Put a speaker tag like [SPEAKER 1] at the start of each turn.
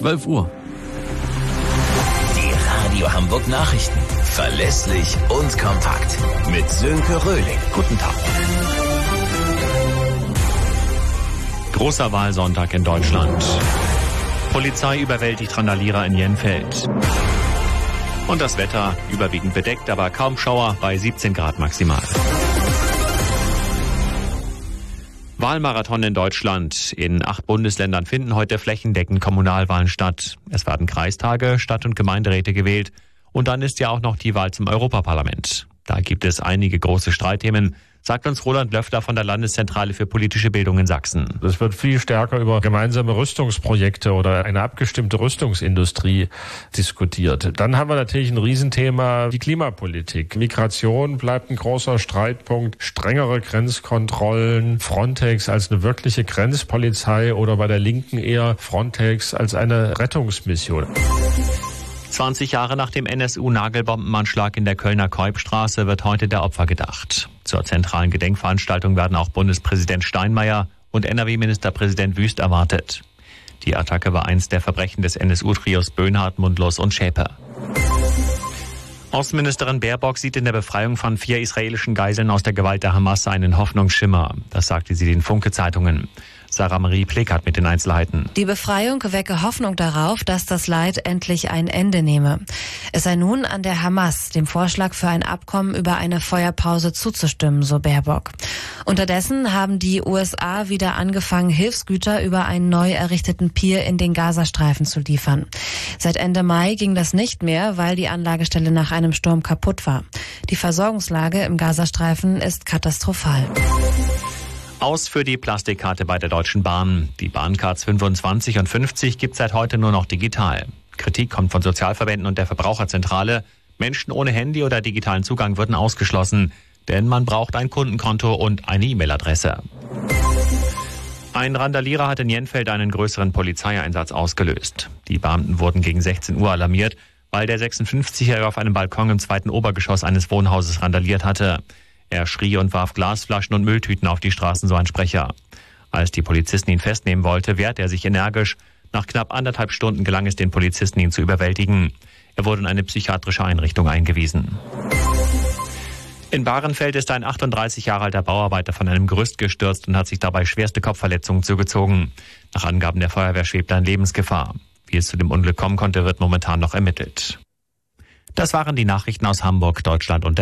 [SPEAKER 1] 12 Uhr.
[SPEAKER 2] Die Radio Hamburg Nachrichten. Verlässlich und kompakt. Mit Sönke Röhling. Guten Tag.
[SPEAKER 3] Großer Wahlsonntag in Deutschland. Polizei überwältigt Randalierer in Jenfeld. Und das Wetter überwiegend bedeckt, aber kaum Schauer bei 17 Grad maximal. Wahlmarathon in Deutschland. In 8 Bundesländern finden heute flächendeckend Kommunalwahlen statt. Es werden Kreistage, Stadt- und Gemeinderäte gewählt. Und dann ist ja auch noch die Wahl zum Europaparlament. Da gibt es einige große Streitthemen, sagt uns Roland Löffler von der Landeszentrale für politische Bildung in Sachsen.
[SPEAKER 4] Es wird viel stärker über gemeinsame Rüstungsprojekte oder eine abgestimmte Rüstungsindustrie diskutiert. Dann haben wir natürlich ein Riesenthema, die Klimapolitik. Migration bleibt ein großer Streitpunkt, strengere Grenzkontrollen, Frontex als eine wirkliche Grenzpolizei oder bei der Linken eher Frontex als eine Rettungsmission.
[SPEAKER 3] 20 Jahre nach dem NSU-Nagelbombenanschlag in der Kölner Keupstraße wird heute der Opfer gedacht. Zur zentralen Gedenkveranstaltung werden auch Bundespräsident Steinmeier und NRW-Ministerpräsident Wüst erwartet. Die Attacke war eins der Verbrechen des NSU-Trios Böhnhardt, Mundlos und Schäpe. Außenministerin Baerbock sieht in der Befreiung von 4 israelischen Geiseln aus der Gewalt der Hamas einen Hoffnungsschimmer. Das sagte sie den Funke-Zeitungen. Sarah Marie Plekat mit den Einzelheiten.
[SPEAKER 5] Die Befreiung wecke Hoffnung darauf, dass das Leid endlich ein Ende nehme. Es sei nun an der Hamas, dem Vorschlag für ein Abkommen über eine Feuerpause zuzustimmen, so Baerbock. Unterdessen haben die USA wieder angefangen, Hilfsgüter über einen neu errichteten Pier in den Gazastreifen zu liefern. Seit Ende Mai ging das nicht mehr, weil die Anlagestelle nach einem Sturm kaputt war. Die Versorgungslage im Gazastreifen ist katastrophal.
[SPEAKER 3] Aus für die Plastikkarte bei der Deutschen Bahn. Die Bahncards 25 und 50 gibt es seit heute nur noch digital. Kritik kommt von Sozialverbänden und der Verbraucherzentrale. Menschen ohne Handy oder digitalen Zugang würden ausgeschlossen, denn man braucht ein Kundenkonto und eine E-Mail-Adresse. Ein Randalierer hat in Jenfeld einen größeren Polizeieinsatz ausgelöst. Die Beamten wurden gegen 16 Uhr alarmiert, weil der 56-Jährige auf einem Balkon im 2. Obergeschoss eines Wohnhauses randaliert hatte. Er schrie und warf Glasflaschen und Mülltüten auf die Straßen, so ein Sprecher. Als die Polizisten ihn festnehmen wollte, wehrte er sich energisch. Nach knapp 1,5 Stunden gelang es den Polizisten, ihn zu überwältigen. Er wurde in eine psychiatrische Einrichtung eingewiesen. In Bahrenfeld ist ein 38 Jahre alter Bauarbeiter von einem Gerüst gestürzt und hat sich dabei schwerste Kopfverletzungen zugezogen. Nach Angaben der Feuerwehr schwebt er in Lebensgefahr. Wie es zu dem Unglück kommen konnte, wird momentan noch ermittelt. Das waren die Nachrichten aus Hamburg, Deutschland und der